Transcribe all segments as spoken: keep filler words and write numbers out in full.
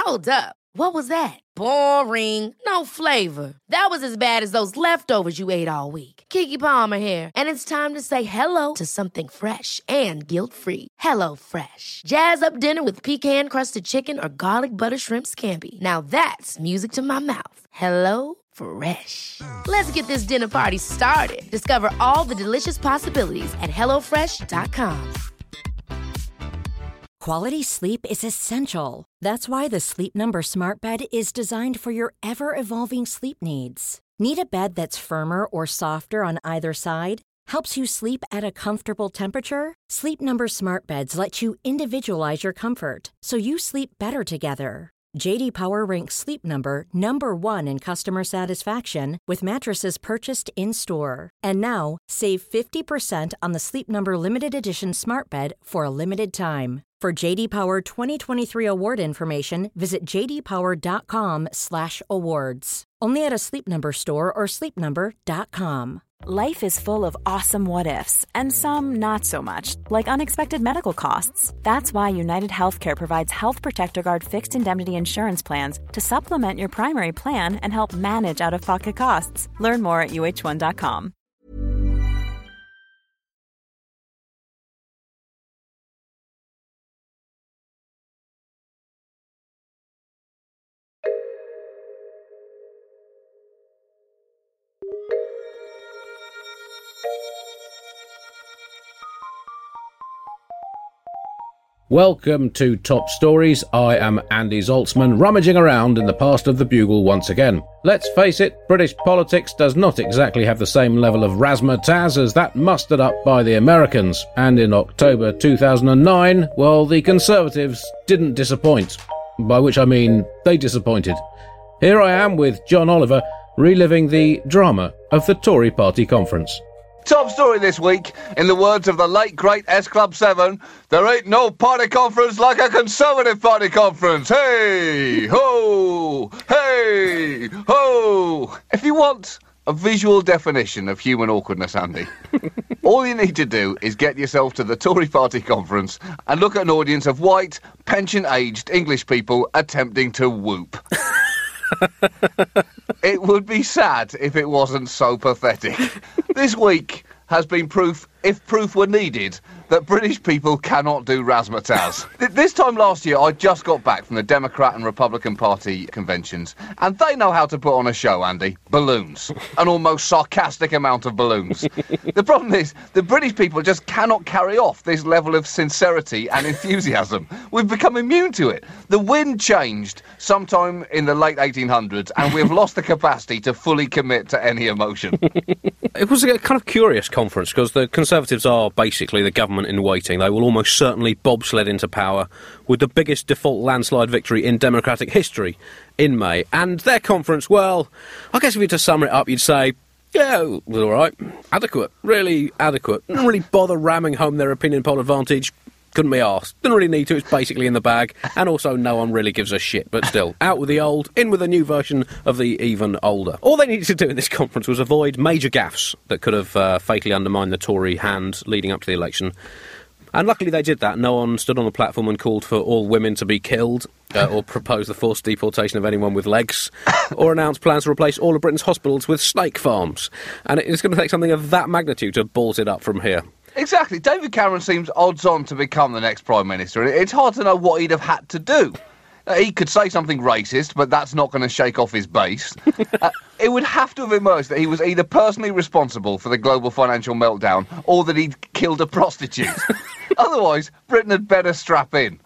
Hold up. What was that? Boring. No flavor. That was as bad as those leftovers you ate all week. Keke Palmer here, and it's time to say hello to something fresh and guilt-free. Hello Fresh. Jazz up dinner with pecan-crusted chicken or garlic butter shrimp scampi. Now that's music to my mouth. Hello Fresh. Let's get this dinner party started. Discover all the delicious possibilities at hello fresh dot com. Quality sleep is essential. That's why the Sleep Number Smart Bed is designed for your ever-evolving sleep needs. Need a bed that's firmer or softer on either side? Helps you sleep at a comfortable temperature? Sleep Number Smart Beds let you individualize your comfort, so you sleep better together. J D Power ranks Sleep Number number one in customer satisfaction with mattresses purchased in-store. And now, save fifty percent on the Sleep Number Limited Edition Smart Bed for a limited time. For J D Power twenty twenty-three award information, visit j d power dot com slash awards. Only at a Sleep Number store or sleep number dot com. Life is full of awesome what-ifs, and some not so much, like unexpected medical costs. That's why United Healthcare provides Health Protector Guard fixed indemnity insurance plans to supplement your primary plan and help manage out-of-pocket costs. Learn more at u h one dot com. Welcome to Top Stories. I am Andy Zaltzman, rummaging around in the past of the Bugle once again. Let's face it, British politics does not exactly have the same level of razzmatazz as that mustered up by the Americans. And in October two thousand nine, well, the Conservatives didn't disappoint. By which I mean, they disappointed. Here I am with John Oliver, reliving the drama of the Tory party conference. Top story this week, in the words of the late great S Club seven, there ain't no party conference like a Conservative party conference. Hey, ho, hey, ho. If you want a visual definition of human awkwardness, Andy, all you need to do is get yourself to the Tory party conference and look at an audience of white, pension-aged English people attempting to whoop. It would be sad if it wasn't so pathetic. This week has been proof, if proof were needed, that British people cannot do razzmatazz. Th- this time last year, I just got back from the Democrat and Republican Party conventions, and they know how to put on a show, Andy. Balloons. An almost sarcastic amount of balloons. The problem is, the British people just cannot carry off this level of sincerity and enthusiasm. We've become immune to it. The wind changed sometime in the late eighteen hundreds, and we've lost the capacity to fully commit to any emotion. It was a kind of curious conference, because the Conservatives are basically the government in waiting. They will almost certainly bobsled into power with the biggest default landslide victory in democratic history in May. And their conference, well, I guess if you were to sum it up, you'd say, yeah, it was all right. Adequate. Really adequate. Didn't really bother ramming home their opinion poll advantage. Couldn't be arsed. Didn't really need to. It's basically in the bag. And also, no one really gives a shit. But still, out with the old, in with a new version of the even older. All they needed to do in this conference was avoid major gaffes that could have uh, fatally undermined the Tory hand leading up to the election. And luckily they did that. No one stood on the platform and called for all women to be killed, uh, or proposed the forced deportation of anyone with legs, or announced plans to replace all of Britain's hospitals with snake farms. And it's going to take something of that magnitude to balls it up from here. Exactly. David Cameron seems odds-on to become the next Prime Minister. It's hard to know what he'd have had to do. Uh, he could say something racist, but that's not going to shake off his base. Uh, it would have to have emerged that he was either personally responsible for the global financial meltdown or that he'd killed a prostitute. Otherwise, Britain had better strap in.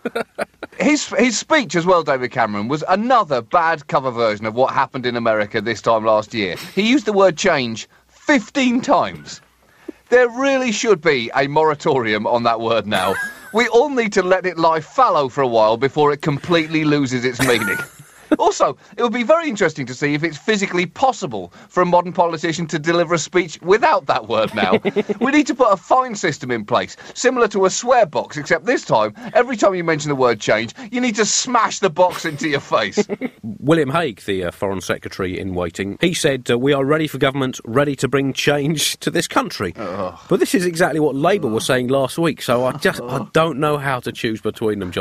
His his speech as well, David Cameron, was another bad cover version of what happened in America this time last year. He used the word change fifteen times. There really should be a moratorium on that word now. We all need to let it lie fallow for a while before it completely loses its meaning. Also, it would be very interesting to see if it's physically possible for a modern politician to deliver a speech without that word now. We need to put a fine system in place, similar to a swear box, except this time, every time you mention the word change, you need to smash the box into your face. William Hague, the uh, Foreign Secretary in waiting, he said, uh, we are ready for government, ready to bring change to this country. Ugh. But this is exactly what Labour was saying last week, so I just I don't know how to choose between them, John.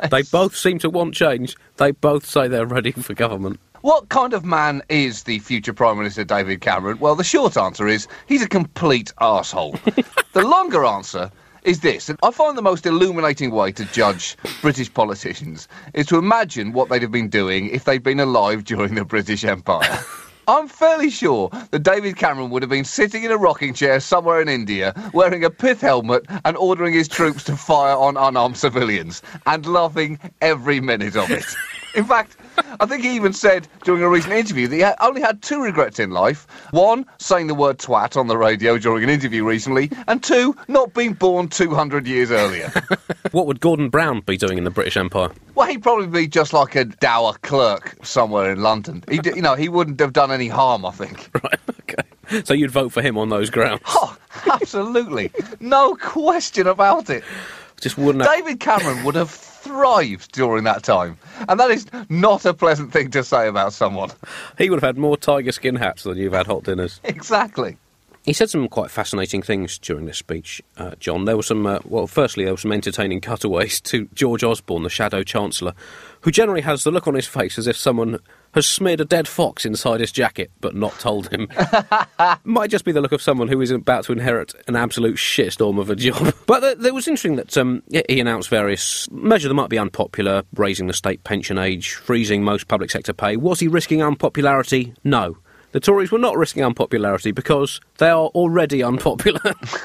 They both seem to want change. They both say they're ready for government. What kind of man is the future Prime Minister David Cameron? Well, the short answer is he's a complete arsehole. The longer answer is this. And I find the most illuminating way to judge British politicians is to imagine what they'd have been doing if they'd been alive during the British Empire. I'm fairly sure that David Cameron would have been sitting in a rocking chair somewhere in India, wearing a pith helmet and ordering his troops to fire on unarmed civilians, and loving every minute of it. In fact, I think he even said during a recent interview that he ha- only had two regrets in life. One, saying the word twat on the radio during an interview recently, and two, not being born two hundred years earlier. What would Gordon Brown be doing in the British Empire? Well, he'd probably be just like a dour clerk somewhere in London. He, you know, he wouldn't have done any harm, I think. Right, okay. So you'd vote for him on those grounds? Oh, absolutely. No question about it. Just wouldn't have... David Cameron would have thrived during that time. And that is not a pleasant thing to say about someone. He would have had more tiger skin hats than you've had hot dinners. Exactly. He said some quite fascinating things during this speech, uh, John. There were some, uh, well, firstly, there were some entertaining cutaways to George Osborne, the Shadow Chancellor, who generally has the look on his face as if someone has smeared a dead fox inside his jacket, but not told him. Might just be the look of someone who is about to inherit an absolute shitstorm of a job. But th- there was interesting that um, he announced various measures that might be unpopular, raising the state pension age, freezing most public sector pay. Was he risking unpopularity? No. The Tories were not risking unpopularity because they are already unpopular.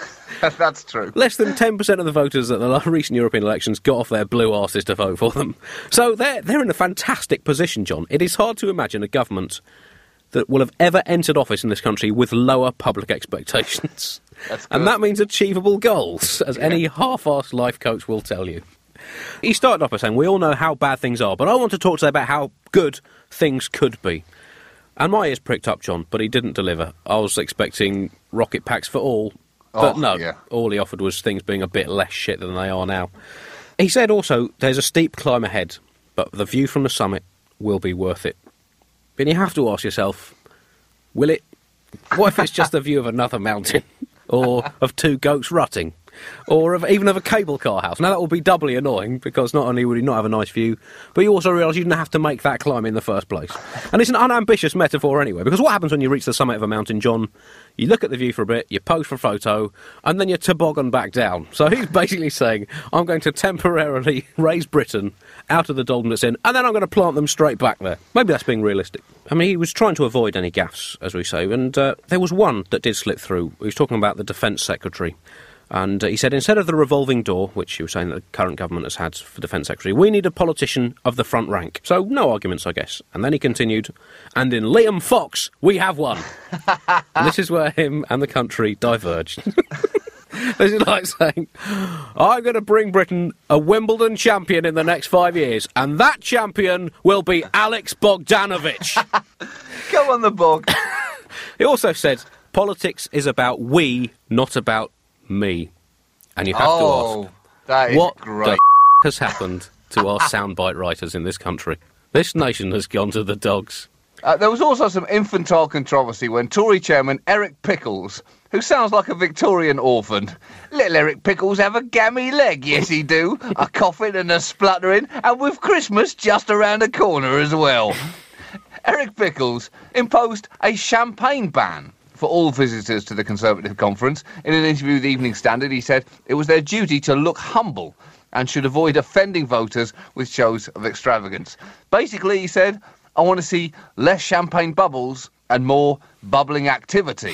That's true. Less than ten percent of the voters at the recent European elections got off their blue arses to vote for them. So they're, they're in a fantastic position, John. It is hard to imagine a government that will have ever entered office in this country with lower public expectations. That's good. And that means achievable goals, as yeah. any half-arsed life coach will tell you. He started off by saying, we all know how bad things are, but I want to talk today about how good things could be. And my ears pricked up, John, but he didn't deliver. I was expecting rocket packs for all, but oh, no. Yeah. All he offered was things being a bit less shit than they are now. He said also, there's a steep climb ahead, but the view from the summit will be worth it. And you have to ask yourself, will it? What if it's just the view of another mountain? Or of two goats rutting? Or of, even of a cable car house? Now, that will be doubly annoying, because not only would you not have a nice view, but you also realise you didn't have to make that climb in the first place. And it's an unambitious metaphor anyway, because what happens when you reach the summit of a mountain, John? You look at the view for a bit, you pose for a photo, and then you toboggan back down. So he's basically saying, I'm going to temporarily raise Britain out of the doldrum it's in, and then I'm going to plant them straight back there. Maybe that's being realistic. I mean, he was trying to avoid any gaffes, as we say, and uh, there was one that did slip through. He was talking about the Defence Secretary. And uh, he said, instead of the revolving door, which he was saying that the current government has had for Defence Secretary, we need a politician of the front rank. So, no arguments, I guess. And then he continued, and in Liam Fox, we have one. And this is where him and the country diverged. This is like saying, I'm going to bring Britain a Wimbledon champion in the next five years, and that champion will be Alex Bogdanovich. Go on the bog. He also said, politics is about we, not about me. And you have oh, to ask, that is what great. the f- has happened to our soundbite writers in this country? This nation has gone to the dogs. Uh, there was also some infantile controversy when Tory chairman Eric Pickles, who sounds like a Victorian orphan, little Eric Pickles have a gammy leg, yes he do, a coughing and a spluttering, and with Christmas just around the corner as well. Eric Pickles imposed a champagne ban for all visitors to the Conservative conference. In an interview with the Evening Standard, he said it was their duty to look humble and should avoid offending voters with shows of extravagance. Basically, he said, I want to see less champagne bubbles and more bubbling activity,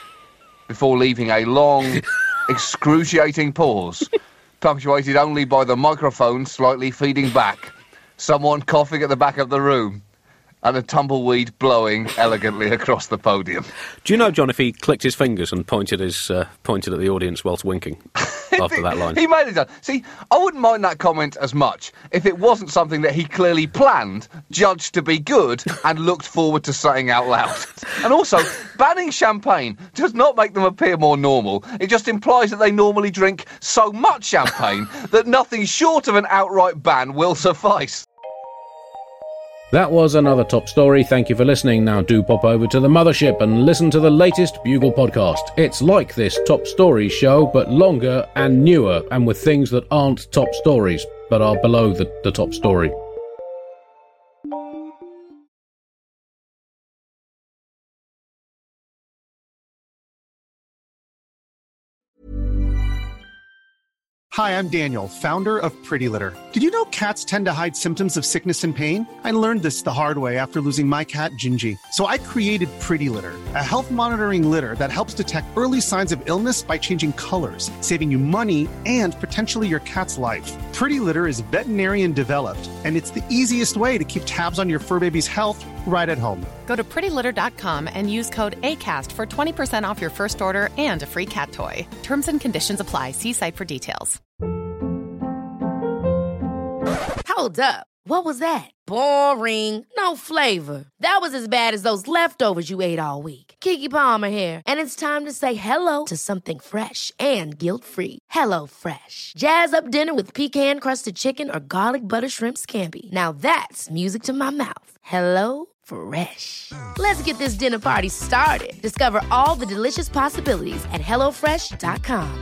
before leaving a long, excruciating pause, punctuated only by the microphone slightly feeding back, someone coughing at the back of the room, and a tumbleweed blowing elegantly across the podium. Do you know, John, if he clicked his fingers and pointed his uh, pointed at the audience whilst winking after that line? He made it done. See, I wouldn't mind that comment as much if it wasn't something that he clearly planned, judged to be good, and looked forward to saying out loud. And also, banning champagne does not make them appear more normal. It just implies that they normally drink so much champagne that nothing short of an outright ban will suffice. That was another top story. Thank you for listening. Now do pop over to the mothership and listen to the latest Bugle podcast. It's like this Top Stories show, but longer and newer, and with things that aren't top stories. but are below the, the top story. Hi, I'm Daniel, founder of Pretty Litter. Did you know cats tend to hide symptoms of sickness and pain? I learned this the hard way after losing my cat, Gingy. So I created Pretty Litter, a health monitoring litter that helps detect early signs of illness by changing colors, saving you money and potentially your cat's life. Pretty Litter is veterinarian developed, and it's the easiest way to keep tabs on your fur baby's health right at home. Go to pretty litter dot com and use code ACAST for twenty percent off your first order and a free cat toy. Terms and conditions apply. See site for details. Hold up. What was that? Boring. No flavor. That was as bad as those leftovers you ate all week. Keke Palmer here, and it's time to say hello to something fresh and guilt-free. Hello Fresh. Jazz up dinner with pecan-crusted chicken or garlic butter shrimp scampi. Now that's music to my mouth. Hello Fresh. Let's get this dinner party started. Discover all the delicious possibilities at hello fresh dot com.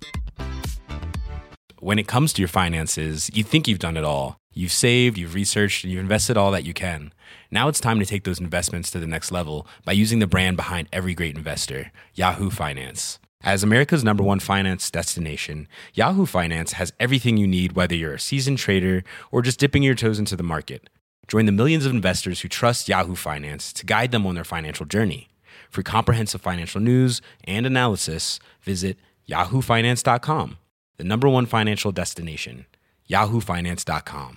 When it comes to your finances, you think you've done it all. You've saved, you've researched, and you've invested all that you can. Now it's time to take those investments to the next level by using the brand behind every great investor, Yahoo Finance. As America's number one finance destination, Yahoo Finance has everything you need, whether you're a seasoned trader or just dipping your toes into the market. Join the millions of investors who trust Yahoo Finance to guide them on their financial journey. For comprehensive financial news and analysis, visit yahoo finance dot com, the number one financial destination, yahoo finance dot com.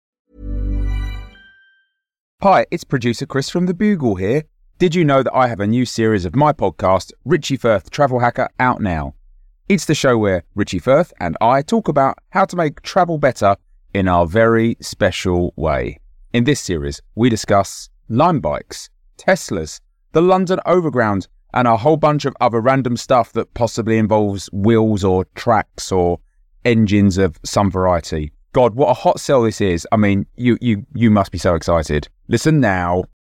Hi, it's producer Chris from The Bugle here. Did you know that I have a new series of my podcast, Richie Firth Travel Hacker, out now? It's the show where Richie Firth and I talk about how to make travel better in our very special way. In this series, we discuss Lime bikes, Teslas, the London Overground, and a whole bunch of other random stuff that possibly involves wheels or tracks or engines of some variety. God, what a hot sell this is. I mean, you you you must be so excited. Listen now.